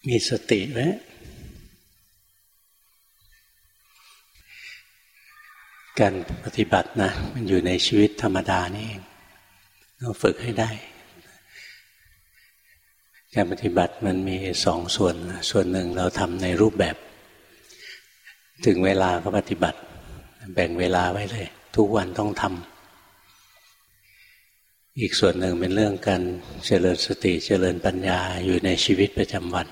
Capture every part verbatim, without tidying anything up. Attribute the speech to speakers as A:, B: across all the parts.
A: มีสติไว้การปฏิบัตินะมันอยู่ในชีวิตธรรมดานี่เองต้องฝึกให้ได้การปฏิบัติมันมีสองส่วนส่วนหนึ่งเราทำในรูปแบบถึงเวลาก็ปฏิบัติแบ่งเวลาไว้เลยทุกวันต้องทำอีกส่วนหนึ่งเป็นเรื่องการเจริญสติเจริญปัญญาอยู่ในชีวิตประจำวัน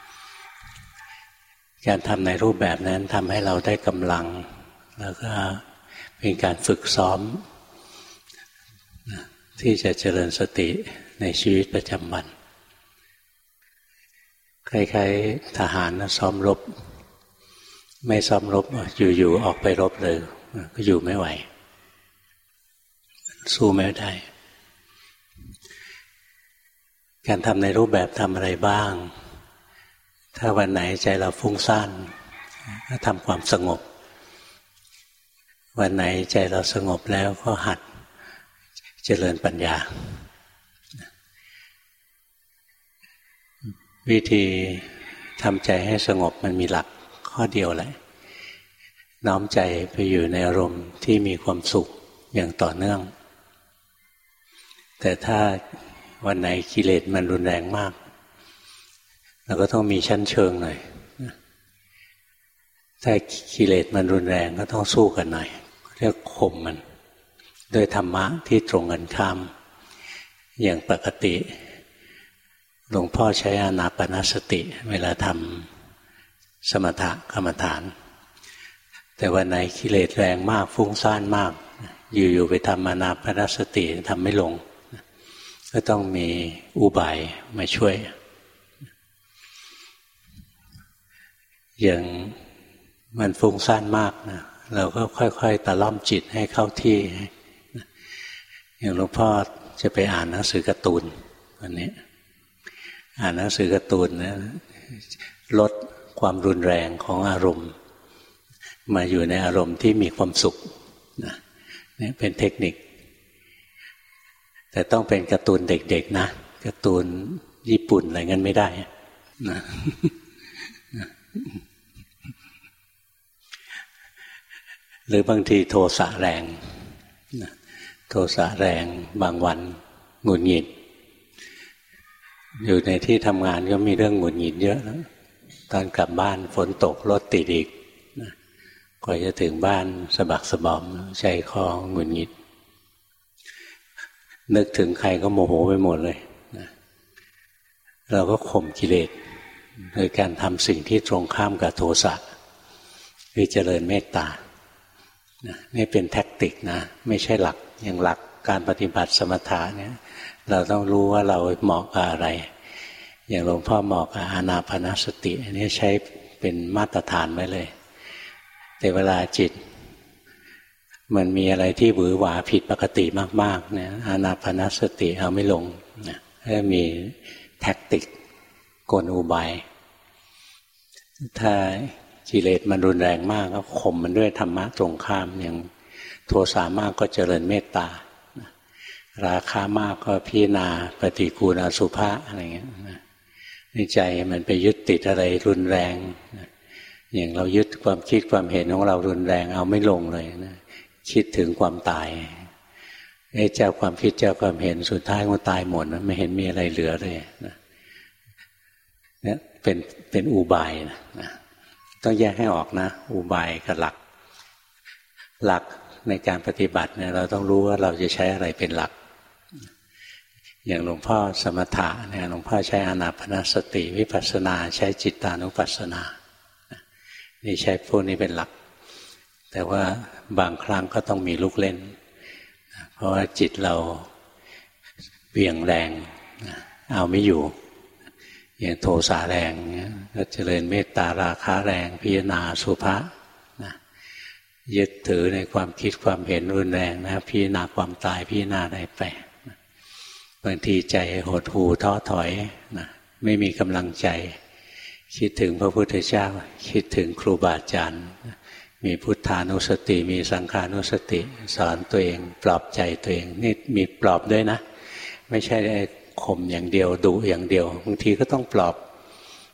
A: การทำในรูปแบบนั้นทำให้เราได้กำลังแล้วก็เป็นการฝึกซ้อมที่จะเจริญสติในชีวิตประจำวันคล้ายๆทหารซ้อมรบไม่ซ้อมรบอยู่ๆออกไปรบเลยก็อยู่ไม่ไหวสู้ไม่ได้การทำในรูปแบบทำอะไรบ้างถ้าวันไหนใจเราฟุ้งซ่านก็ทำความสงบวันไหนใจเราสงบแล้วก็หัดเจริญปัญญาวิธีทำใจให้สงบมันมีหลักข้อเดียวแหละน้อมใจไปอยู่ในอารมณ์ที่มีความสุขอย่างต่อเนื่องแต่ถ้าวันไหนกิเลสมันรุนแรงมากเราก็ต้องมีชั้นเชิงหน่อยถ้ากิเลสมันรุนแรงก็ต้องสู้กันหน่อยเรียกข่มมันด้วยธรรมะที่ตรงกันข้ามอย่างปกติหลวงพ่อใช้อานาปานสติเวลาทำสมถกรรมฐานแต่วันไหนกิเลสแรงมากฟุ้งซ่านมากอยู่ๆไปทำอานาปานสติทำไม่ลงก็ต้องมีอุบายมาช่วยอย่างมันฟุ้งซ่านมากนะเราก็ค่อยๆตะล่อมจิตให้เข้าที่อย่างหลวงพ่อจะไปอ่านหนังสือการ์ตูนวันนี้อ่านหนังสือการ์ตูนนะลดความรุนแรงของอารมณ์มาอยู่ในอารมณ์ที่มีความสุขนะนี่เป็นเทคนิคแต่ต้องเป็นการ์ตูนเด็กๆนะการ์ตูนญี่ปุ่นอะไรงั้นไม่ได้นะหรือบางทีโทสะแรงโทสะแรงบางวันหงุดหงิดอยู่ในที่ทำงานก็มีเรื่องหงุดหงิดเยอะแล้วตอนกลับบ้านฝนตกรถติดอีกกว่าจะถึงบ้านสะบักสะบอมใจคอหงุดหงิดนึกถึงใครก็โมโหไปหมดเลยเราก็ข่มกิเลสโดยการทำสิ่งที่ตรงข้ามกับโทสะคือเจริญเมตตานี่เป็นแทคติกนะไม่ใช่หลักอย่างหลักการปฏิบัติสมถะเนี่ยเราต้องรู้ว่าเราเหมาะกับอะไรอย่างหลวงพ่อเหมาะกับอานาปานสติอันนี้ใช้เป็นมาตรฐานไว้เลยแต่เวลาจิตมันมีอะไรที่หวือหวาผิดปกติมากๆเนี่ยอานาปานสติเอาไม่ลงนะก็มีแทคติกกลอุบายถ้ากิเลสมันรุนแรงมากก็ข่มมันด้วยธรรมะตรงข้ามอย่างโทสะมากก็เจริญเมตตาราคะมากก็พิจารณาปฏิกูลอสุภะอะไรเงี้ยในใจมันไปยึดติดอะไรรุนแรงอย่างเรายึดความคิดความเห็นของเรารุนแรงเอาไม่ลงเลยนะคิดถึงความตายไอ้เจ้าความคิดเจ้าความเห็นสุดท้ายมันตายหมดนะไม่เห็นมีอะไรเหลือเลยนะเนี่ยเป็นเป็นอุบายนะต้องแยกให้ออกนะอุบายกับหลักหลักในการปฏิบัติเนี่ยเราต้องรู้ว่าเราจะใช้อะไรเป็นหลักอย่างหลวงพ่อสมถะเนี่ยหลวงพ่อใช้อานาปานสติวิปัสสนาใช้จิตตานุปัสสนานี่ใช้พวกนี้เป็นหลักแต่ว่าบางครั้งก็ต้องมีลูกเล่นเพราะว่าจิตเราเบี่ยงแรงเอาไม่อยู่อย่างโทสะแรงก็เจริญเมตตาราคะแรงพิจารณาสุภะนะยึดถือในความคิดความเห็นรุนแรงนะพิจารณาความตายพิจารณาอะไรไปบางทีใจหดหู่ท้อถอยนะไม่มีกำลังใจคิดถึงพระพุทธเจ้าคิดถึงครูบาอาจารย์มีพุทธานุสติมีสังฆานุสติสอนตัวเองปลอบใจตัวเองนี่มีปลอบด้วยนะไม่ใช่ข่มอย่างเดียวดุอย่างเดียวบางทีก็ต้องปลอบ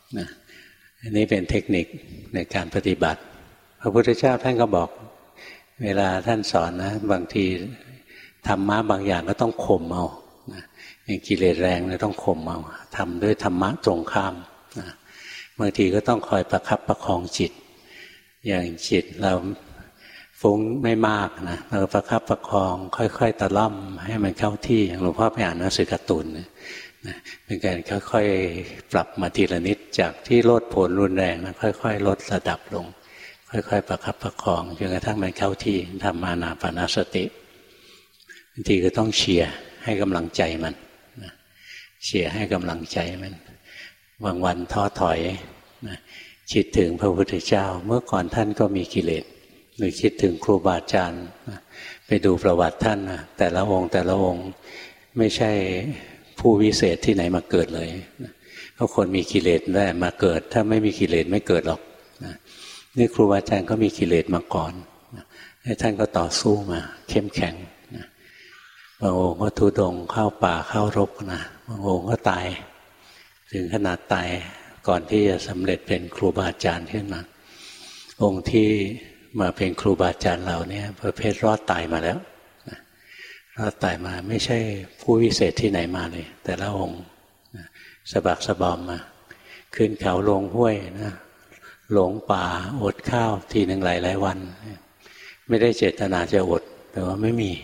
A: นะอันนี้เป็นเทคนิคในการปฏิบัติพระพุทธเจ้าท่านก็บอกเวลาท่านสอนนะบางทีธรรมะบางอย่างก็ต้องข่มเอานะอย่างกิเลสแรงเนี่ยต้องข่มเอาทำด้วยธรรมะตรงข้ามนะบางทีก็ต้องคอยประคับประคองจิตอย่างจิตเราฟุ้งไม่มากนะเราประคับประคองค่อยๆตะล่อมให้มันเข้าที่อย่างหลวงพ่อไปอ่านหนังสือการ์ตูนนะเป็นการค่อยๆปรับมาทีละนิดจากที่โลดโผนรุนแรงนะค่อยๆลดระดับลงค่อยๆประคับประคองจนกระทั่งมันเข้าที่ทำอานาปานสติบางทีก็ต้องเชียร์ให้กำลังใจมันนะเชียร์ให้กำลังใจมันบางวันท้อถอยนะคิดถึงพระพุทธเจ้าเมื่อก่อนท่านก็มีกิเลสหรือคิดถึงครูบาอาจารย์นะไปดูประวัติท่านนะแต่ละองค์แต่ละองค์ไม่ใช่ผู้วิเศษที่ไหนมาเกิดเลยนะเพราะคนมีกิเลสได้มาเกิดถ้าไม่มีกิเลสไม่เกิดหรอกนะนี่ครูบาอาจารย์ก็มีกิเลสมาก่อนนะท่านก็ต่อสู้มาเข้มแข็งนะบางองค์ก็ทุรดงเข้าป่าเข้ารกนะบางองค์ก็ตายถึงขนาดตายก่อนที่จะสำเร็จเป็นครูบาอาจารย์ขึ้นมาองค์ที่มาเป็นครูบาอาจารย์เราเนี่ยประเภทรอดตายมาแล้วนะรอดตายมาไม่ใช่ผู้วิเศษที่ไหนมาเลยแต่ละองค์นะสะบักสะบอมมาขึ้นเขาลงห้วยนะหลงป่าอดข้าวทีหนึ่งหลายหลายวันไม่ได้เจตนาจะอดแต่ว่าไม่มี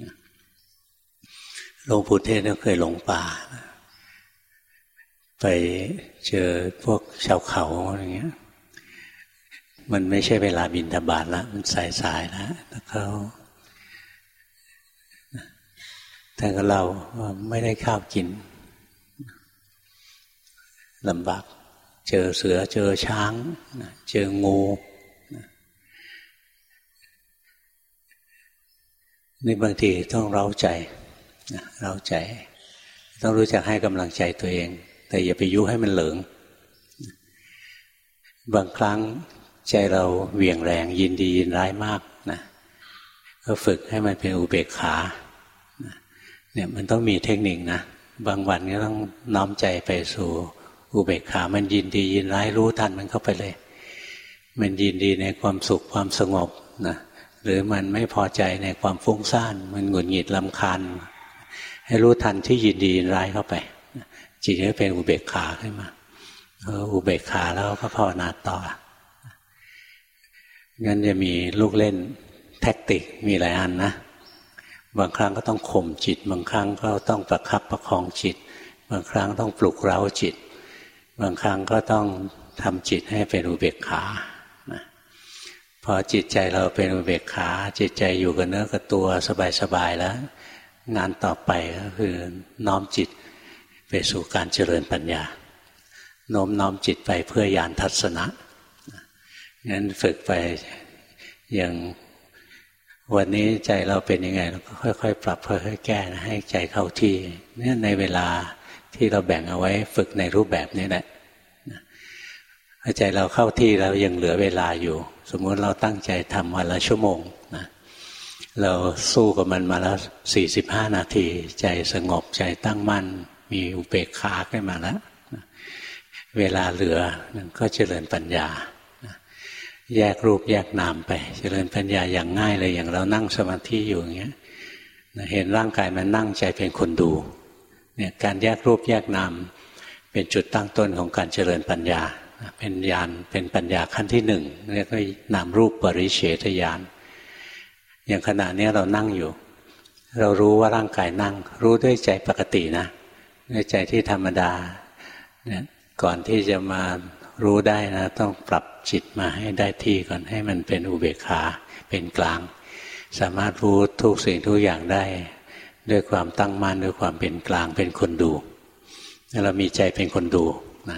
A: หลวงปู่เทศก็เคยหลงป่าไปเจอพวกชาวเขาอะไรเงี้ยมันไม่ใช่เวลาบิณฑบาตแล้วมันสายๆแล้วแล้วเขาท่านก็เล่าว่าไม่ได้ข้าวกินลำบากเจอเสือเจอช้างเจองูนี่บางทีต้องเร้าใจเร้าใจต้องรู้จักให้กำลังใจตัวเองแต่อย่าไปยุให้มันเหลิงบางครั้งใจเราเหวี่ยงแรงยินดียินร้ายมากนะก็ฝึกให้มันเป็นอุเบกขาเนี่ยมันต้องมีเทคนิคนะบางวันก็ต้องน้อมใจไปสู่อุเบกขามันยินดียินร้ายรู้ทันมันเข้าไปเลยมันยินดีในความสุขความสงบนะหรือมันไม่พอใจในความฟุ้งซ่านมันหงุดหงิดรำคาญให้รู้ทันที่ยินดียินร้ายเข้าไปจิตจะเป็นอุเบกขาขึ้นมาเอออุเบกขาแล้วก็ภาวนาต่องั้นจะมีลูกเล่นแท็กติกมีหลายอันนะบางครั้งก็ต้องข่มจิตบางครั้งก็ต้องประคับประคองจิตบางครั้งต้องปลุกเร้าจิตบางครั้งก็ต้องทำจิตให้เป็นอุเบกขานะพอจิตใจเราเป็นอุเบกขาจิตใจอยู่กับเนื้อกับตัวสบายๆแล้วงานต่อไปก็คือน้อมจิตไปสู่การเจริญปัญญาโน้มน้อมจิตไปเพื่อญาณทัศนะงั้นฝึกไปอย่างวันนี้ใจเราเป็นยังไงเราก็ค่อยๆปรับค่อยๆแก้นะให้ใจเข้าที่เนี่ยในเวลาที่เราแบ่งเอาไว้ฝึกในรูปแบบนี้แหละถ้าใจเราเข้าที่แล้วยังเหลือเวลาอยู่สมมติเราตั้งใจทำวันละชั่วโมงนะเราสู้กับมันมาแล้วสี่สิบห้านาทีใจสงบใจตั้งมั่นมีอุเบกขาขึ้นมาแล้วเวลาเหลือก็เจริญปัญญาแยกรูปแยกนามไปเจริญปัญญาอย่างง่ายเลยอย่างเรานั่งสมาธิอยู่อย่างเงี้ยเห็นร่างกายมันนั่งใจเป็นคนดูเนี่ยการแยกรูปแยกนามเป็นจุดตั้งต้นของการเจริญปัญญาเป็นญาณเป็นปัญญาขั้นที่หนึ่งเรียกว่านามรูปปริเฉทญาณอย่างขณะนี้เรานั่งอยู่เรารู้ว่าร่างกายนั่งรู้ด้วยใจปกตินะด้วยใจที่ธรรมดาเนี่ยก่อนที่จะมารู้ได้นะต้องปรับจิตมาให้ได้ที่ก่อนให้มันเป็นอุเบกขาเป็นกลางสามารถรู้ทุกสิ่งทุกอย่างได้ด้วยความตั้งมั่นด้วยความเป็นกลางเป็นคนดูเรามีใจเป็นคนดูนะ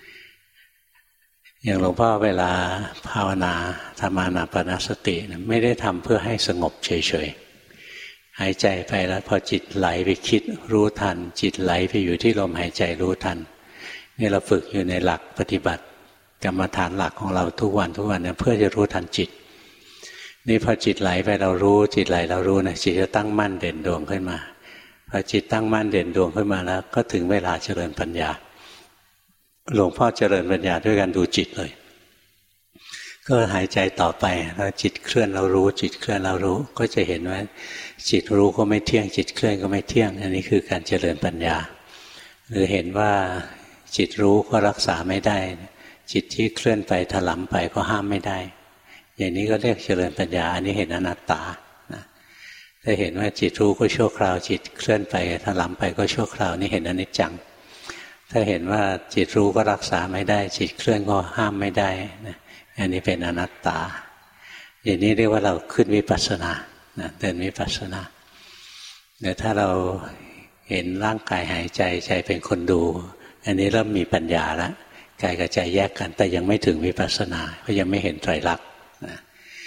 A: อย่างหลวงพ่อเวลาภาวนาทำอานาปานสตินะไม่ได้ทำเพื่อให้สงบเฉยๆหายใจไปแล้วพอจิตไหลไปคิดรู้ทันจิตไหลไปอยู่ที่ลมหายใจรู้ทันนี่เราฝึกอยู่ในหลักปฏิบัติกรรมฐานหลักของเราทุกวันทุกวันเนี่ยเพื่อจะรู้ทันจิตนี่พอจิตไหลไปเรารู้จิตไหลเรารู้นะจิตจะตั้งมั่นเด่นดวงขึ้นมาพอจิตตั้งมั่นเด่นดวงขึ้นมาแล้วก็ถึงเวลาเจริญปัญญาหลวงพ่อเจริญปัญญาด้วยการดูจิตเลยก็หายใจต่อไปแล้วจิตเคลื่อนเรารู้จิตเคลื่อนเรารู้ก็จะเห็นว่าจิตรู้ก็ไม่เที่ยงจิตเคลื่อนก็ไม่เที่ยงอันนี้คือการเจริญปัญญาหรือเห็นว่าจิตรู้ก็รักษาไม่ได้จิตที่เคลื่อนไปถลำไปก็ห้ามไม่ได้อย่างนี้ก็เรียกเจริญปัญญาอันนี้เห็นอนัตตาถ้าเห็นว่าจิตรู้ก็ชั่วคราวจิตเคลื่อนไปถลำไปก็ชั่วคราวนี่เห็นอนิจจังถ้าเห็นว่าจิตรู้ก็รักษาไม่ได้จิตเคลื่อนก็ห้ามไม่ได้นะอันนี้เป็นอนัตตาอย่างนี้เรียกว่าเราขึ้นวิปัสสนานะเดินวิปัสสนาแต่ถ้าเราเห็นร่างกายหายใจใจเป็นคนดูอันนี้เริ่มมีปัญญาแล้วกายกับใจแยกกันแต่ยังไม่ถึงวิปัสสนาเพราะยังไม่เห็นไตรลักษณ์นะ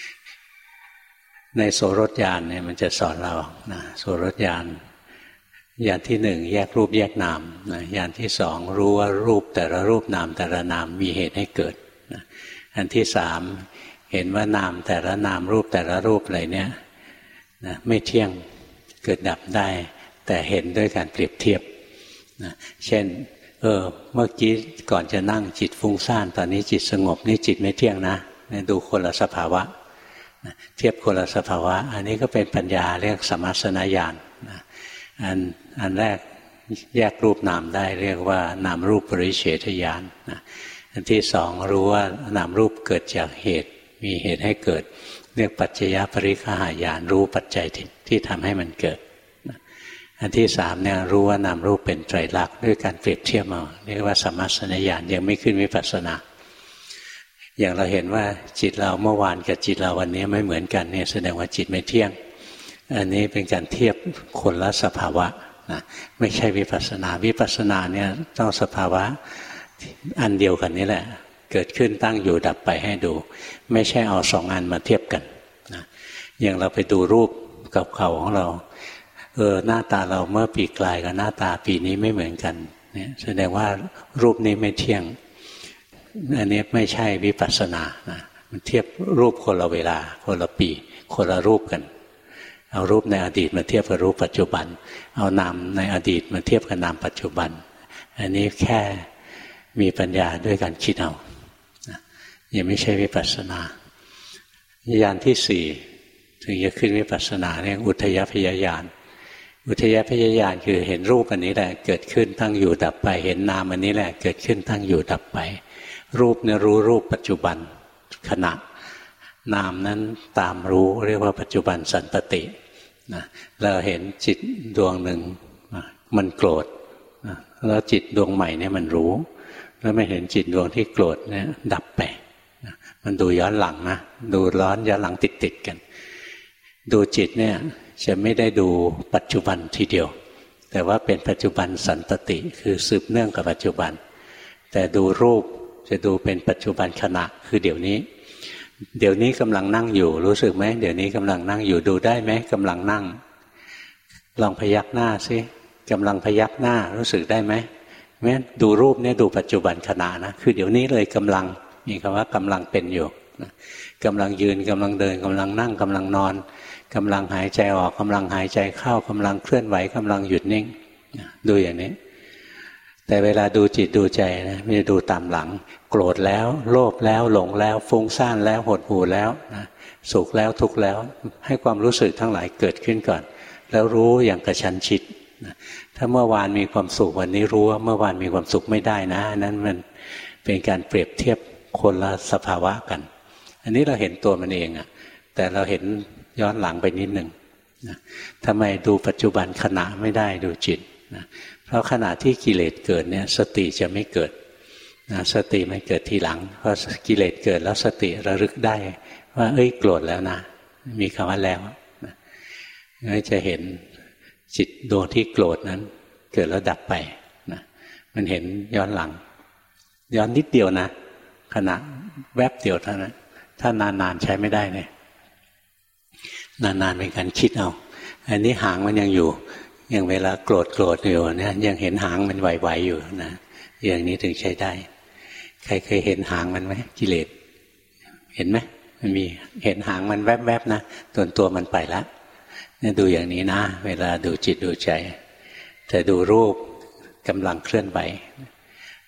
A: ในโสรถญาณเนี่ยมันจะสอนเรานะโสรถญาณญาณที่หนึ่งแยกรูปแยกนามนะญาณที่สองรู้ว่ารูปแต่ละรูปนามแต่ละนามมีเหตุให้เกิดนะอันที่สามเห็นว่านามแต่ละนามรูปแต่ละรูปอะไรเนี่ยนะไม่เที่ยงเกิดดับได้แต่เห็นด้วยการเปรียบเทียบนะเช่นเออเมื่อกี้ก่อนจะนั่งจิตฟุ้งซ่านตอนนี้จิตสงบนี่จิตไม่เที่ยงนะดูคนละสภาวะเทียบคนละสภาวะอันนี้ก็เป็นปัญญาเรียกสมัสสนญาณอันอันแรกแยกรูปนามได้เรียกว่านามรูปปริเฉทญาณอันที่สองรู้ว่านามรูปเกิดจากเหตุมีเหตุให้เกิดเรียกปัจจยปริฆหญาณรู้ปัจจัยที่ที่ทำให้มันเกิดอันที่สามเนี่ยรู้ว่านามรูปเป็นไตรลักษณ์ด้วยการเปรียบเทียบเอาเรียกว่าสมัสสนญาณยังไม่ขึ้นวิปัสสนาอย่างเราเห็นว่าจิตเราเมื่อวานกับจิตเราวันนี้ไม่เหมือนกันเนี่ยแสดงว่าจิตไม่เที่ยงอันนี้เป็นการเทียบคนละสภาวะนะไม่ใช่วิปัสสนาวิปัสสนาเนี่ยต้องสภาวะอันเดียวกันนี่แหละเกิดขึ้นตั้งอยู่ดับไปให้ดูไม่ใช่เอาสองอันมาเทียบกันนะอย่างเราไปดูรูปกับเขาของเราเออหน้าตาเราเมื่อปีกลายกับหน้าตาปีนี้ไม่เหมือนกันเนี่ยแสดงว่ารูปนี้ไม่เที่ยงอันนี้ไม่ใช่วิปัสสนานะมันเทียบรูปคนละเวลาคนละปีคนละรูปกันเอารูปในอดีตมาเทียบกับรูปปัจจุบันเอานามในอดีตมาเทียบกับนามปัจจุบันอันนี้แค่มีปัญญาด้วยการคิดเอายังไม่ใช่วิปัสสนาญาณที่สี่ถึงจะขึ้นวิปัสสนาเรียกอุทยพยญาณอุทยพยญาณคือเห็นรูปอันนี้แหละเกิดขึ้นตั้งอยู่ดับไปเห็นนามอันนี้แหละเกิดขึ้นตั้งอยู่ดับไปรูปเนี่ยรู้รูปปัจจุบันขณะนามนั้นตามรู้เรียกว่าปัจจุบันสันตตินะเราเห็นจิตดวงหนึ่งมันโกรธนะแล้วจิตดวงใหม่เนี่ยมันรู้แล้วไม่เห็นจิตดวงที่โกรธเนี่ยดับไปนะมันดูย้อนหลังนะดูร้อนย้อนหลังติดติดกันดูจิตเนี่ยจะไม่ได้ดูปัจจุบันทีเดียวแต่ว่าเป็นปัจจุบันสันตติคือสืบเนื่องกับปัจจุบันแต่ดูรูปจะดูเป็นปัจจุบันขณะคือเดี๋ยวนี้เดี๋ยวนี้กำลังนั่งอยู่รู้สึกไหมเดี๋ยวนี้กำลังนั่งอยู่ดูได้ไหมกำลังนั่งลองพยักหน้าสิกำลังพยักหน้ารู้สึกได้ไหมแม้ดูรูปเนี่ยดูปัจจุบันขณะนะคือเดี๋ยวนี้เลยกำลังมีคำว่ากำลังเป็นอยู่กำลังยืนกำลังเดินกำลังนั่งกำลังนอนกำลังหายใจออกกำลังหายใจเข้ากำลังเคลื่อนไหวกำลังหยุดนิ่งดูอย่างนี้แต่เวลาดูจิตดูใจนะมันจะดูตามหลังโกรธแล้วโลภแล้วหลงแล้วฟุ้งซ่านแล้วหดหู่แล้วนะสุขแล้วทุกข์แล้วให้ความรู้สึกทั้งหลายเกิดขึ้นก่อนแล้วรู้อย่างกระชั้นชิดนะถ้าเมื่อวานมีความสุขวันนี้รู้ว่าเมื่อวานมีความสุขไม่ได้นะนั้นมันเป็นการเปรียบเทียบคนละสภาวะกันอันนี้เราเห็นตัวมันเองอะแต่เราเห็นย้อนหลังไปนิดหนึ่งนะทำไมดูปัจจุบันขณะไม่ได้ดูจิตนะเพราะขณะที่กิเลสเกิดเนี่ยสติจะไม่เกิดนะสติมันเกิดทีหลังเพราะกิเลสเกิดแล้วสติระลึกได้ว่าเอ้ยโกรธแล้วนะมีคำว่าแล้วนะก็จะเห็นจิตดวงที่โกรธนั้นเกิดแล้วดับไปนะมันเห็นย้อนหลังย้อนนิดเดียวนะขณะแวบเดียวเท่านั้นถ้านานๆใช้ไม่ได้เนี่ยนานๆเป็นการคิดเอาอันนี้หางมันยังอยู่อย่างเวลาโกรธโกรธอยู่เนี่ยยังเห็นหางมันไหวๆอยู่นะอย่างนี้ถึงใช้ได้ใครเคยเห็นหางมันไหมกิเลสเห็นไหมมันมีเห็นหางมันแวบๆนะตัวตัวมันไปแล้วเนี่ยดูอย่างนี้นะเวลาดูจิตดูใจแต่ดูรูปกำลังเคลื่อนไหว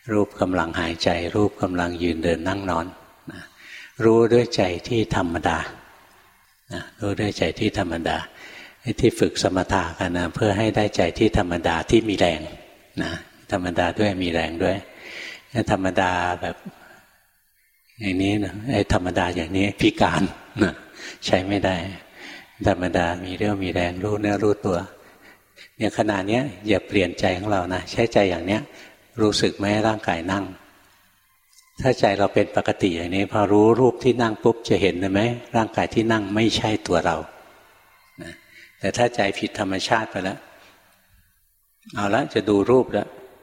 A: รูปกำลังหายใจรูปกำลังยืนเดินนั่งนอนนะรู้ด้วยใจที่ธรรมดานะรู้ด้วยใจที่ธรรมดาที่ฝึกสมถะกันนะเพื่อให้ได้ใจที่ธรรมดาที่มีแรงนะธรรมดาด้วยมีแรงด้วยธรรมดาแบบอย่างนี้นะไอ้ธรรมดาอย่างนี้พิการนะใช้ไม่ได้ธรรมดามีเรี่ยวมีแรงรู้เนื้อรู้ตัวเนี่ยขณะนี้อย่าเปลี่ยนใจของเรานะใช้ใจอย่างเนี้ยรู้สึกไหมร่างกายนั่งถ้าใจเราเป็นปกติอย่างนี้พอรู้รูปที่นั่งปุ๊บจะเห็นเลยไหมร่างกายที่นั่งไม่ใช่ตัวเรานะแต่ถ้าใจผิดธรรมชาติไปแล้วเอาละจะดูรูปแล้ว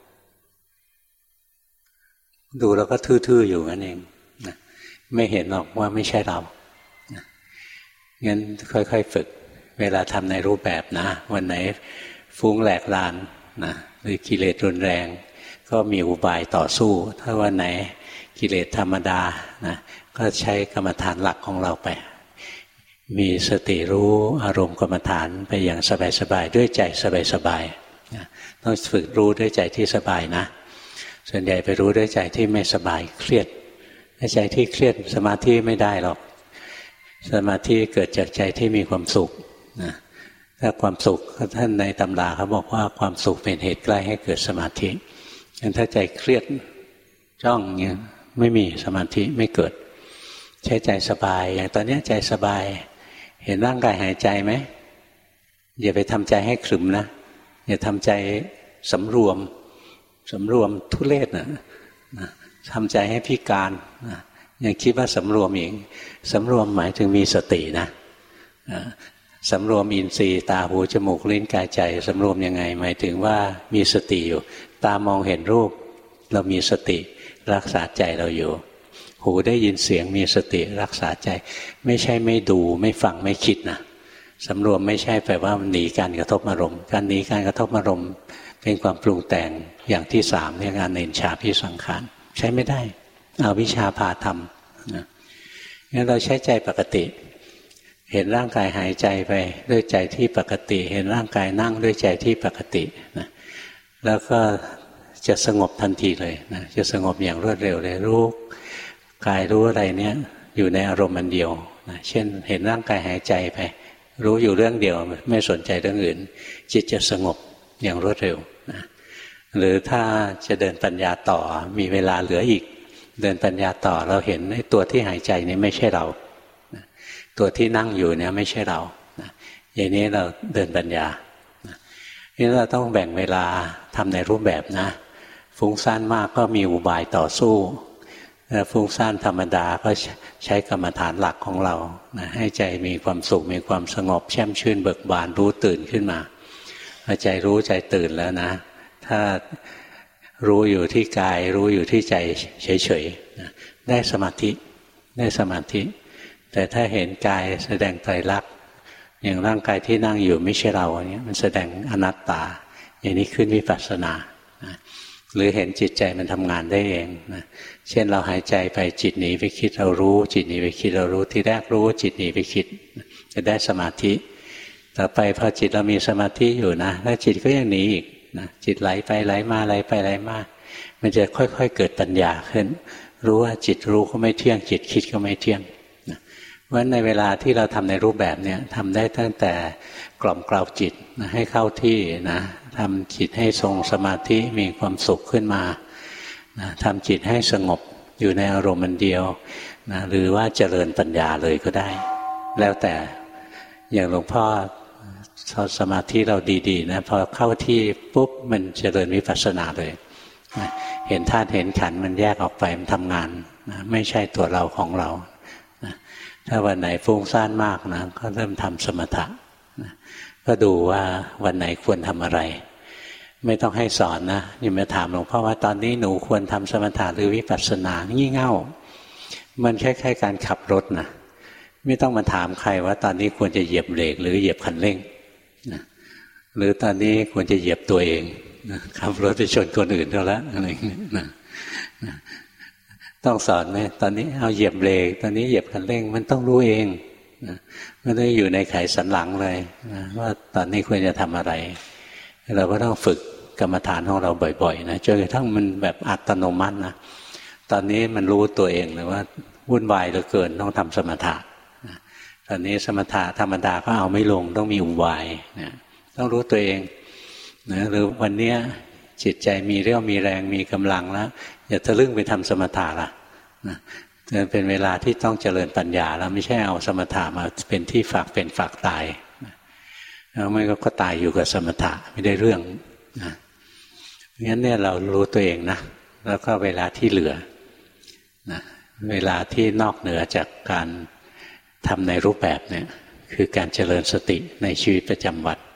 A: ดูแล้วก็ทื่อๆอยู่นั่นเองนะไม่เห็นหรอกว่าไม่ใช่เรานะงั้นค่อยๆฝึกเวลาทำในรูปแบบนะวันไหนฟุ้งแหลกลานนะหรือกิเลสรุนแรงก็มีอุบายต่อสู้ถ้าวันไหนกิเลสธรรมดานะก็ใช้กรรมฐานหลักของเราไปมีสติรู้อารมณ์กรรมฐานไปอย่างสบายๆด้วยใจสบายๆนะต้องฝึกรู้ด้วยใจที่สบายนะส่วนใหญ่ไปรู้ด้วยใจที่ไม่สบายเครียดใจที่เครียดสมาธิไม่ได้หรอกสมาธิเกิดจากใจที่มีความสุขนะถ้าความสุขท่านในตำราเขาบอกว่าความสุขเป็นเหตุใกล้ให้เกิดสมาธิงั้นถ้าใจเครียดจ้องเงี้ยไม่มีสมาธิไม่เกิดใช้ใจสบายอย่างตอนนี้ใจสบายเห็นร่างกายหายใจไหมอย่าไปทำใจให้ขรึมนะอย่าทำใจสำรวมสำรวมทุเรศนะทำใจให้พิการนะยังคิดว่าสำรวมเองสำรวมหมายถึงมีสตินะสำรวมอินทรีย์ตาหูจมูกลิ้นกายใจสำรวมยังไงหมายถึงว่ามีสติอยู่ตามองเห็นรูปเรามีสติรักษาใจเราอยู่หูได้ยินเสียงมีสติรักษาใจไม่ใช่ไม่ดูไม่ฟังไม่คิดนะสำรวมไม่ใช่แปลว่าหนีการกระทบอารมณ์การหนีการกระทบอารมณ์เป็นความปรุงแต่งอย่างที่สามเรียกว่าเนญชาพิสังขารใช้ไม่ได้เอาวิชาพาทำนะงั้นเราใช้ใจปกติเห็นร่างกายหายใจไปด้วยใจที่ปกติเห็นร่างกายนั่งด้วยใจที่ปกตินะแล้วก็จะสงบทันทีเลยนะจะสงบอย่างรวดเร็วเลยรู้กายรู้อะไรเนี้ยอยู่ในอารมณ์อันเดียวนะเช่นเห็นร่างกายหายใจไปรู้อยู่เรื่องเดียวไม่สนใจเรื่องอื่นจิตจะสงบอย่างรวดเร็วนะหรือถ้าจะเดินปัญญาต่อมีเวลาเหลืออีกเดินปัญญาต่อเราเห็นไอ้ตัวที่หายใจนี่ไม่ใช่เรานะตัวที่นั่งอยู่เนี่ยไม่ใช่เรานะอย่างนี้เราเดินปัญญานะนี่เราต้องแบ่งเวลาทำในรูปแบบนะฟุ้งซ่านมากก็มีอุบายต่อสู้ฟุ้งซ่านธรรมดาก็ใช้กรรมฐานหลักของเรานะให้ใจมีความสุขมีความสงบแช่มชื่นเบิกบานรู้ตื่นขึ้นมาพอใจรู้ใจตื่นแล้วนะถ้ารู้อยู่ที่กายรู้อยู่ที่ใจเฉยๆนะได้สมาธิได้สมาธิแต่ถ้าเห็นกายแสดงไตรลักษณ์อย่างร่างกายที่นั่งอยู่ไม่ใช่เราอย่างนี้มันแสดงอนัตตาอย่างนี้ขึ้นวิปัสสนานะหรือเห็นจิตใจมันทำงานได้เองนะเช่นเราหายใจไปจิตหนีไปคิดเรารู้จิตหนีไปคิดเรารู้ที่แรกรู้จิตหนีไปคิดจะได้สมาธิต่อไปพอจิตเรามีสมาธิอยู่นะแล้วจิตก็ยังหนีอีกนะจิตไหลไปไหลมาไหลไปไหลมามันจะค่อยๆเกิดปัญญาขึ้นรู้ว่าจิตรู้ก็ไม่เที่ยงจิตคิดก็ไม่เที่ยงนะเพราะฉะนั้นในเวลาที่เราทำในรูปแบบเนี้ยทำได้ตั้งแต่กล่อมเกลาจิตนะให้เข้าที่นะทำจิตให้ทรงสมาธิมีความสุขขึ้นมานะทำจิตให้สงบอยู่ในอารมณ์อันเดียวนะหรือว่าเจริญปัญญาเลยก็ได้แล้วแต่อย่างหลวงพ่อสมาธิเราดีๆนะพอเข้าที่ปุ๊บมันเจริญวิปัสสนาเลยนะเห็นธาตุเห็นขันธ์มันแยกออกไปมันทำงานนะไม่ใช่ตัวเราของเรานะถ้าวันไหนฟุ้งซ่านมากนะก็เริ่มทำสมถะนะก็ดูว่าวันไหนควรทำอะไรไม่ต้องให้สอนนะนี่มาถามหลวงพ่อว่าตอนนี้หนูควรทำสมถะหรือวิปัสสนางี่เง่ามันคล้ายๆการขับรถนะไม่ต้องมาถามใครว่าตอนนี้ควรจะเหยียบเบรกหรือเหยียบคันเร่งนะหรือตอนนี้ควรจะเหยียบตัวเองนะขับรถไปชนคนอื่นเขาแล้วอะไรอย่างนี้นะนะต้องสอนไหมตอนนี้เอาเหยียบเบรกตอนนี้เหยียบคันเร่งมันต้องรู้เองนะไม่ได้อยู่ในไขสันหลังเลยนะว่าตอนนี้ควรจะทำอะไรเราก็ต้องฝึกกรรมฐานของเราบ่อยๆนะจนกระทั่งมันแบบอัตโนมัตินะตอนนี้มันรู้ตัวเองเลยว่าวุ่นวายเหลือเกินต้องทำสมถะตอนนี้สมถะธรรมดาก็เอาไม่ลงต้องมีอุบายนะต้องรู้ตัวเองนะหรือวันนี้จิตใจมีเรี่ยวมีแรงมีกำลังแล้วอย่าทะลึ่งไปทำสมถะล่ะนะเป็นเวลาที่ต้องเจริญปัญญาแล้วไม่ใช่เอาสมถะมาเป็นที่ฝากเป็นฝากตายแล้วไม่ก็ตายอยู่กับสมถะไม่ได้เรื่องนะงั้นเนี่ยเรารู้ตัวเองนะแล้วก็เวลาที่เหลือนะเวลาที่นอกเหนือจากการทำในรูปแบบเนี่ยคือการเจริญสติในชีวิตประจำวัน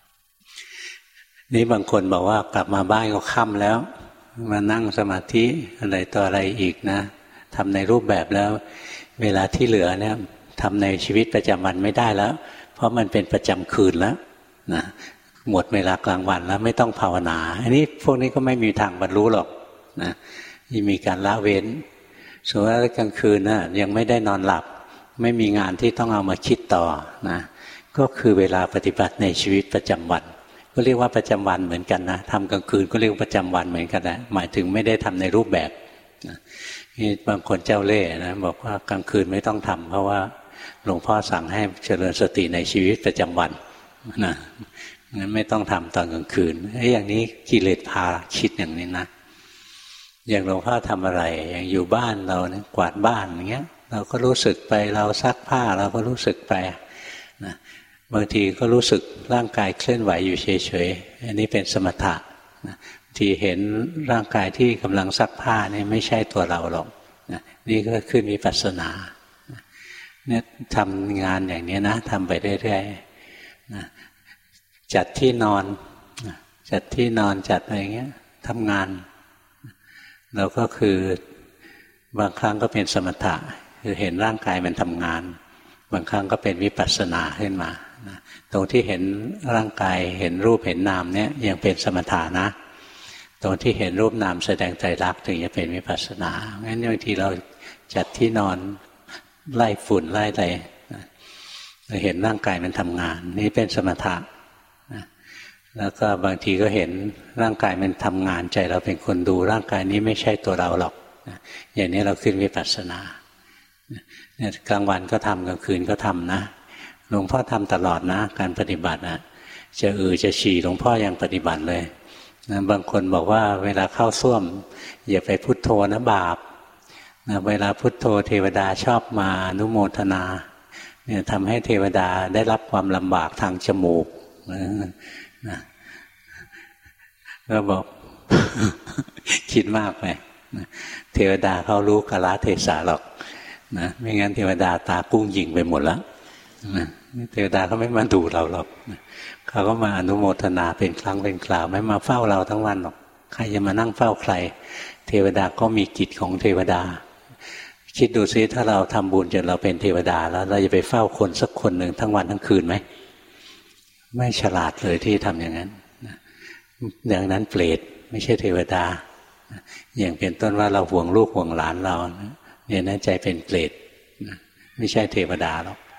A: นี่บางคนบอกว่ากลับมาบ้านก็ค่ำแล้วมานั่งสมาธิอะไรต่ออะไรอีกนะทำในรูปแบบแล้วเวลาที่เหลือเนี่ยทำในชีวิตประจำวันไม่ได้แล้วเพราะมันเป็นประจำคืนแล้วนะหมดเวลากลางวันแล้วไม่ต้องภาวนาอันนี้พวกนี้ก็ไม่มีทางบรรลุหรอกนะที่มีการละเว้นส่วนว่ากลางคืนนะยังไม่ได้นอนหลับไม่มีงานที่ต้องเอามาคิดต่อนะก็คือเวลาปฏิบัติในชีวิตประจำวันก็เรียกว่าประจำวันเหมือนกันนะทำกลางคืนก็เรียกว่าประจำวันเหมือนกันนะหมายถึงไม่ได้ทำในรูปแบบนะนี่บางคนเจ้าเล่ห์นะบอกว่ากลางคืนไม่ต้องทำเพราะว่าหลวงพ่อสั่งให้เจริญสติในชีวิตประจำวันนะงั้นไม่ต้องทำตอนกลางคืนไอ้อย่างนี้กิเลสพาคิดอย่างนี้นะอย่างหลวงพ่อทำอะไรอย่างอยู่บ้านเราเนี่ยกวาดบ้านอย่างเงี้ยเราก็รู้สึกไปเราซักผ้าเราก็รู้สึกไปนะบางทีก็รู้สึกร่างกายเคลื่อนไหวอยู่เฉยๆอันนี้เป็นสมถะนะที่เห็นร่างกายที่กำลังซักผ้านี่ไม่ใช่ตัวเราหรอกนะนี่ก็ขึ้นวิปัสสนาเนี่ยทำงานอย่างนี้นะทำไปเรื่อยๆนะจัดที่นอนจัดที่นอนจัดอะไรเงี้ยทำงานเราก็คือบางครั้งก็เป็นสมถะคือเห็นร่างกายมันทำงานบางครั้งก็เป็นวิปัสสนาขึ้นมานะตรงที่เห็นร่างกายเห็นรูปเห็นนามเนี่ยยังเป็นสมถะนะตรงที่เห็นรูปนามแสดงไตรลักษณ์ถึงจะเป็นวิปัสสนางั้นบางทีเราจัดที่นอนไล่ฝุ่นไล่อะไรเราเห็นร่างกายมันทำงานนี่เป็นสมถะนะแล้วก็บางทีก็เห็นร่างกายมันทำงานใจเราเป็นคนดูร่างกายนี้ไม่ใช่ตัวเราหรอกนะอย่างนี้เราขึ้นวิปัสสนาเนี่ยกลางวันก็ทำกลางคืนก็ทำนะหลวงพ่อทำตลอดนะการปฏิบัตินะจะอือจะฉี่หลวงพ่อยังปฏิบัติเลยนะบางคนบอกว่าเวลาเข้าส้วมอย่าไปพุทโธนะบาปนะเวลาพุทโธเทวดาชอบมาอนุโมทนาเนี่ยทำให้เทวดาได้รับความลำบากทางจมูกนะนะก็บอก คิดมากไปนะเทวดาเขารู้กาลเทศะหรอกนะไม่งั้นเทวดาตากุ้งยิงไปหมดแล้วนะเทวดาเขาไม่มาดูเราหรอกนะเขาก็มาอนุโมทนาเป็นครั้งเป็นคราวไม่มาเฝ้าเราทั้งวันหรอกใครจะมานั่งเฝ้าใครเทวดาก็มีกิจของเทวดาคิดดูซิถ้าเราทำบุญจนเราเป็นเทวดาแล้วเราจะไปเฝ้าคนสักคนหนึ่งทั้งวันทั้งคืนไหมไม่ฉลาดเลยที่ทำอย่างนั้นอย่างนั้นเปรตไม่ใช่เทวดาอย่างเป็นต้นว่าเราห่วงลูกห่วงหลานเราเนี่ยน่าใจเป็นเปรตไม่ใช่เทวดาหรอก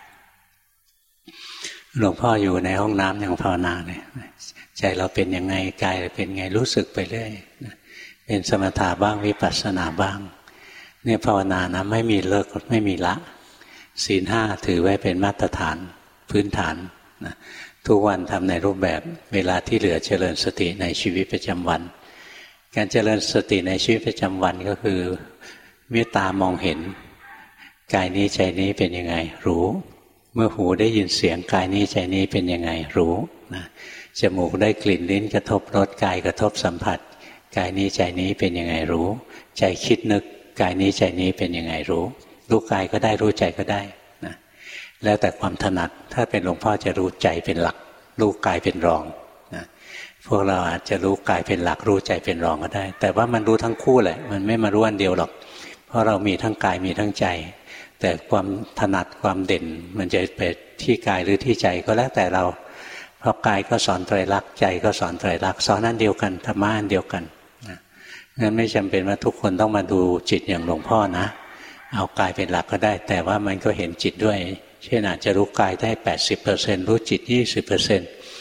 A: หลวงพ่ออยู่ในห้องน้ำอย่างภาวนาเนี่ยใจเราเป็นยังไงกายเราเป็นไงรู้สึกไปเรื่อยเป็นสมถะบ้างวิปัสสนาบ้างเนี่ยภาวนานะไม่มีเลิกไม่มีละศีลห้าถือไว้เป็นมาตรฐานพื้นฐานนะทุกวันทำในรูปแบบเวลาที่เหลือเจริญสติในชีวิตประจำวันการเจริญสติในชีวิตประจำวันก็คือเมตตามองเห็นกายนี้ใจนี้เป็นยังไงรู้เมื่อหูได้ยินเสียงกายนี้ใจนี้เป็นยังไงรู้นะจมูกได้กลิ่นลิ้นกระทบรสกายกระทบสัมผัสกายนี้ใจนี้เป็นยังไงรู้ใจคิดนึกกายนี้ใจนี้เป็นยังไงรู้รู้กายก็ได้รู้ใจก็ได้นะแล้วแต่ความถนัดถ้าเป็นหลวงพ่อจะรู้ใจเป็นหลักรู้กายเป็นรองนะพวกเราอาจจะรู้กายเป็นหลักรู้ใจเป็นรองก็ได้แต่ว่ามันรู้ทั้งคู่แหละมันไม่มารู้อันเดียวหรอกเพราะเรามีทั้งกายมีทั้งใจแต่ความถนัดความเด่นมันจะไปที่กายหรือที่ใจก็แล้วแต่เราเพราะกายก็สอนไตรลักษณ์ใจก็สอนไตรลักษณ์สอนอันเดียวกันธรรมะอันเดียวกันนะงั้นไม่จำเป็นว่าทุกคนต้องมาดูจิตอย่างหลวงพ่อนะเอากายเป็นหลักก็ได้แต่ว่ามันก็เห็นจิตด้วยเช่นอาจจะรู้กายได้ แปดสิบเปอร์เซ็นต์ รู้จิต ยี่สิบเปอร์เซ็นต์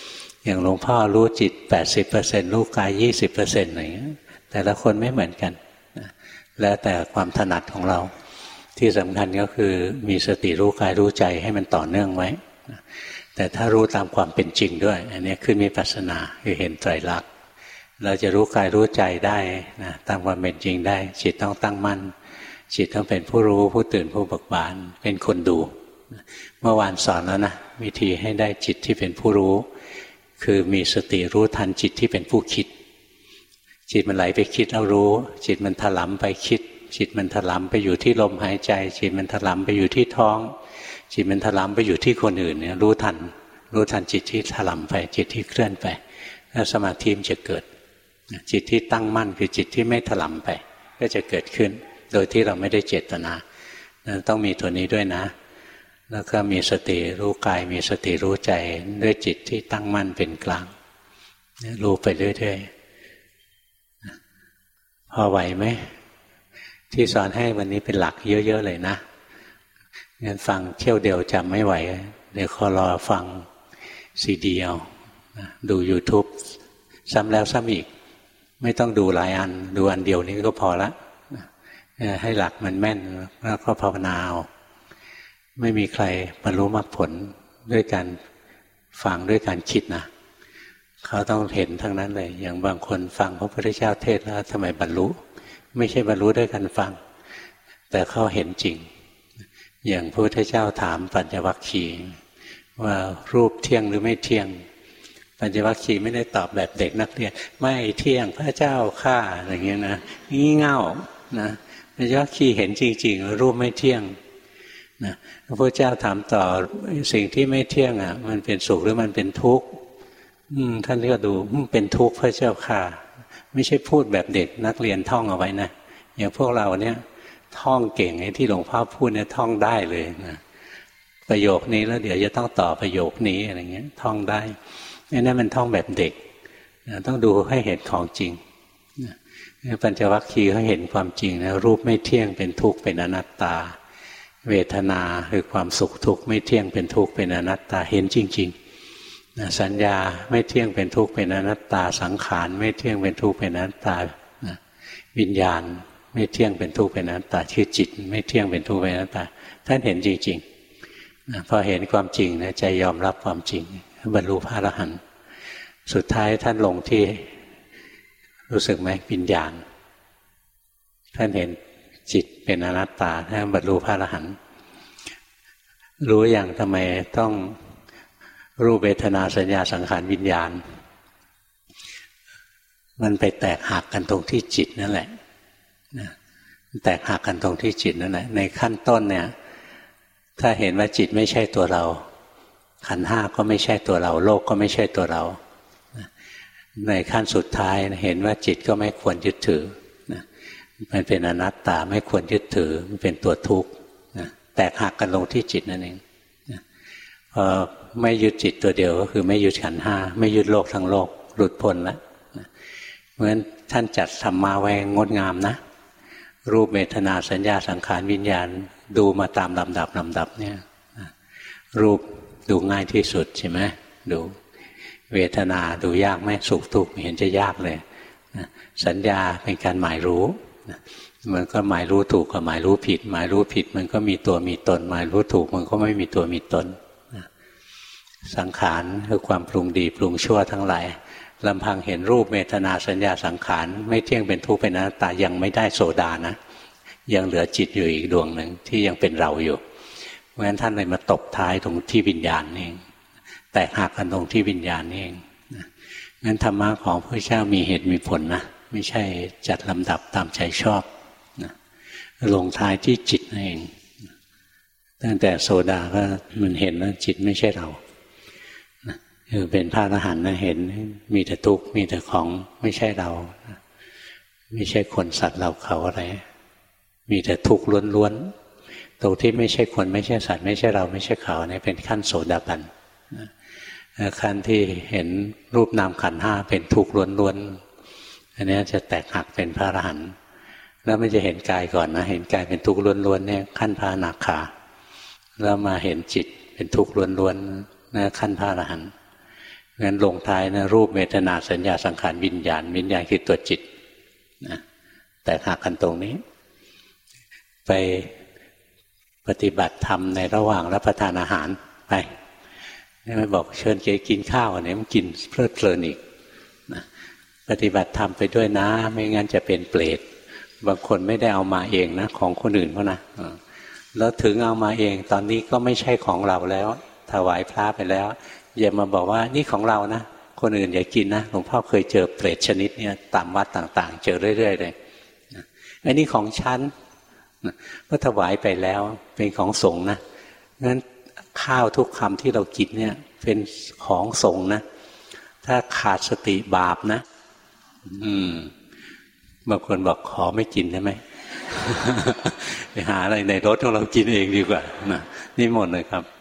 A: อย่างหลวงพ่อรู้จิต แปดสิบเปอร์เซ็นต์ รู้กาย ยี่สิบเปอร์เซ็นต์ อย่างเงี้ยแต่ละคนไม่เหมือนกันแล้วแต่ความถนัดของเราที่สำคัญก็คือมีสติรู้กายรู้ใจให้มันต่อเนื่องไว้แต่ถ้ารู้ตามความเป็นจริงด้วยอันนี้ขึ้นวิปัสสนาคือเห็นไตรลักษณ์เราจะรู้กายรู้ใจได้นะตามความเป็นจริงได้จิตต้องตั้งมั่นจิตต้องเป็นผู้รู้ผู้ตื่นผู้เบิกบานเป็นคนดูเมื่อวานสอนแล้วนะวิธีให้ได้จิตที่เป็นผู้รู้คือมีสติรู้ทันจิตที่เป็นผู้คิดจิตมันไหลไปคิดเอารู้จิตมันถลำไปคิดจิตมันถลำไปอยู่ที่ลมหายใจจิตมันถลำไปอยู่ที่ท้องจิตมันถลำไปอยู่ที่คนอื่นเนี่ยรู้ทันรู้ทันจิตที่ถลำไปจิตที่เคลื่อนไปแล้วสมาธิมันจะเกิดจิตที่ตั้งมั่นคือจิตที่ไม่ถลำไปก็จะเกิดขึ้นโดยที่เราไม่ได้เจตนาต้องมีตัวนี้ด้วยนะแล้วก็มีสติรู้กายมีสติรู้ใจด้วยจิตที่ตั้งมั่นเป็นกลางรู้ไปเรื่อยๆพอไหวไหมที่สอนให้วันนี้เป็นหลักเยอะๆเลยนะงั้นฟังเที่ยวเดียวจำไม่ไหวเดี๋ยวขอรอฟังซีดีเอาดู YouTube ซ้ำแล้วซ้ำอีกไม่ต้องดูหลายอันดูอันเดียวนี้ก็พอละให้หลักมันแม่นแล้วก็ภาวนาเอาไม่มีใครบรรลุมรรคผลด้วยการฟังด้วยการคิดนะเขาต้องเห็นทั้งนั้นเลยอย่างบางคนฟังพระพุทธเจ้าเทศแล้วทำไมบรรลุไม่ใช่บรรลุด้วยการฟังแต่เขาเห็นจริงอย่างพระพุทธเจ้าถามปัญจวัคคีย์ว่ารูปเที่ยงหรือไม่เที่ยงปัญจวัคคีย์ไม่ได้ตอบแบบเด็กนักเรียนไม่เที่ยงพระเจ้าข้าอะไรเงี้ยนะงี่เง่านะปัญจวัคคีย์เห็นจริงๆรูปไม่เที่ยงนะพระพุทธเจ้าถามต่อสิ่งที่ไม่เที่ยงอ่ะมันเป็นสุขหรือมันเป็นทุกข์ท่านก็ดูเป็นทุกข์พระเจ้าค่ะไม่ใช่พูดแบบเด็กนักเรียนท่องเอาไว้นะอย่างพวกเราเนี่ยท่องเก่งไอ้ที่หลวงพ่อพูดเนี่ยท่องได้เลยนะประโยคนี้แล้วเดี๋ยวจะต้องต่อประโยคนี้อะไรเงี้ยท่องได้นั่นมันท่องแบบเด็กนะต้องดูให้เห็นของจริงนะปัญจวัคคีย์เขาเห็นความจริงนะรูปไม่เที่ยงเป็นทุกข์เป็นอนัตตาเวทนาคือความสุขทุกข์ไม่เที่ยงเป็นทุกข์เป็นอนัตตาเห็นจริงๆนะสัญญาไม่เที่ยงเป็นทุกข์เป็นอนัตตาสังขารไม่เที่ยงเป็นทุกข์เป็นอนัตตานะวิญญาณไม่เที่ยงเป็นทุกข์เป็นอนัตตาชื่อจิตไม่เที่ยงเป็นทุกข์เป็นอนัตตาท่านเห็นจริงๆนะพอเห็นความจริงนะใจยอมรับความจริงบรรลุพระอรหันต์สุดท้ายท่านลงที่รู้สึกไหมวิญญาณท่านเห็นจิตเป็นอนัตตาท่านบรรลุพระอรหันต์รู้อย่างทำไมต้องรูปเวทนาสัญญาสังขารวิญญาณมันไปแตกหักกันตรงที่จิตนั่นแหละแตกหักกันตรงที่จิตนั่นแหละในขั้นต้นเนี่ยถ้าเห็นว่าจิตไม่ใช่ตัวเราขันธ์ห้าก็ไม่ใช่ตัวเราโลกก็ไม่ใช่ตัวเราในขั้นสุดท้ายเห็นว่าจิตก็ไม่ควรยึดถือมันเป็นอนัตตาไม่ควรยึดถือมันเป็นตัวทุกข์แตกหักกันลงที่จิตนั่นเองพอไม่ยึดจิตตัวเดียวก็คือไม่ยึดขันธ์ห้าไม่ยึดโลกทั้งโลกหลุดพ้นแล้วเพราะฉะนั้นท่านจัดธรรมะไว้งดงามนะรูปเวทนาสัญญาสังขารวิญญาณดูมาตามลำดับลำดับเนี่ยรูปดูง่ายที่สุดใช่ไหมดูเวทนาดูยากไหมสุขทุกข์เห็นจะยากเลยสัญญาเป็นการหมายรู้มันก็หมายรู้ถูกกับหมายรู้ผิดหมายรู้ผิดมันก็มีตัวมีตนหมายรู้ถูกมันก็ไม่มีตัวมีตนสังขารคือความปรุงดีปรุงชั่วทั้งหลายลำพังเห็นรูปเวทนาสัญญาสังขารไม่เที่ยงเป็นทุกข์เป็นอนัตตายังไม่ได้โสดานะยังเหลือจิตอยู่อีกดวงหนึ่งที่ยังเป็นเราอยู่เพราะฉะนั้นท่านเลยมาตบท้ายตรงที่วิญญาณนี่เองแตกหักกันตรงที่วิญญาณนี่เองงั้นธรรมะของพระเจ้ามีเหตุมีผลนะไม่ใช่จัดลำดับตามใจชอบนะลงท้ายที่จิตนั่นเองตั้งแต่โสดาก็มันเห็นว่าจิตไม่ใช่เราคือเป็นพระอรหันต์นะเห็นมีแต่ทุกข์มีแต่ของไม่ใช่เราไม่ใช่คนสัตว์เราเขาอะไรมีแต่ทุกข์ล้วนๆตรงที่ไม่ใช่คนไม่ใช่สัตว์ไม่ใช่เราไม่ใช่เขาเนี่ยเป็นขั้นโสดาบันขั้นที่เห็นรูปนามขันธ์ห้าเป็นทุกข์ล้วนๆอันนี้จะแตกหักเป็นพระอรหันต์แล้วมันจะเห็นกายก่อนนะเห็นกายเป็นทุกข์ล้วนๆเนี่ยขั้นพระอนาคาแล้วมาเห็นจิตเป็นทุกข์ล้วนๆนะขั้นพระอรหันต์งั้นลงท้ายนะรูปเวทนาสัญญาสังขารวิญญาณวิญญาณคือตัวจิตนะแต่หักกันตรงนี้ไปปฏิบัติธรรมในระหว่างรับประทานอาหารไปไม่บอกเชิญเกกินข้าวอันนี้มันกินเพลิดเพลินอีกนะปฏิบัติธรรมไปด้วยนะไม่งั้นจะเป็นเปรตบางคนไม่ได้เอามาเองนะของคนอื่นเขานะแล้วถึงเอามาเองตอนนี้ก็ไม่ใช่ของเราแล้วถวายพระไปแล้วอย่ามาบอกว่านี่ของเรานะคนอื่นอย่ากินนะหลวงพ่อเคยเจอเปรตชนิดนี้ตามวัดต่างๆเจอเรื่อยๆเลยอันนี้ของฉันก็ถวายไปแล้วเป็นของสงฆ์นะงั้นข้าวทุกคำที่เรากินเนี่ยเป็นของสงฆ์นะถ้าขาดสติบาปนะอืมบางคนบอกขอไม่กินได้ไหม ไปหาอะไรในรถของเรากินเองดีกว่านะนี่หมดเลยครับ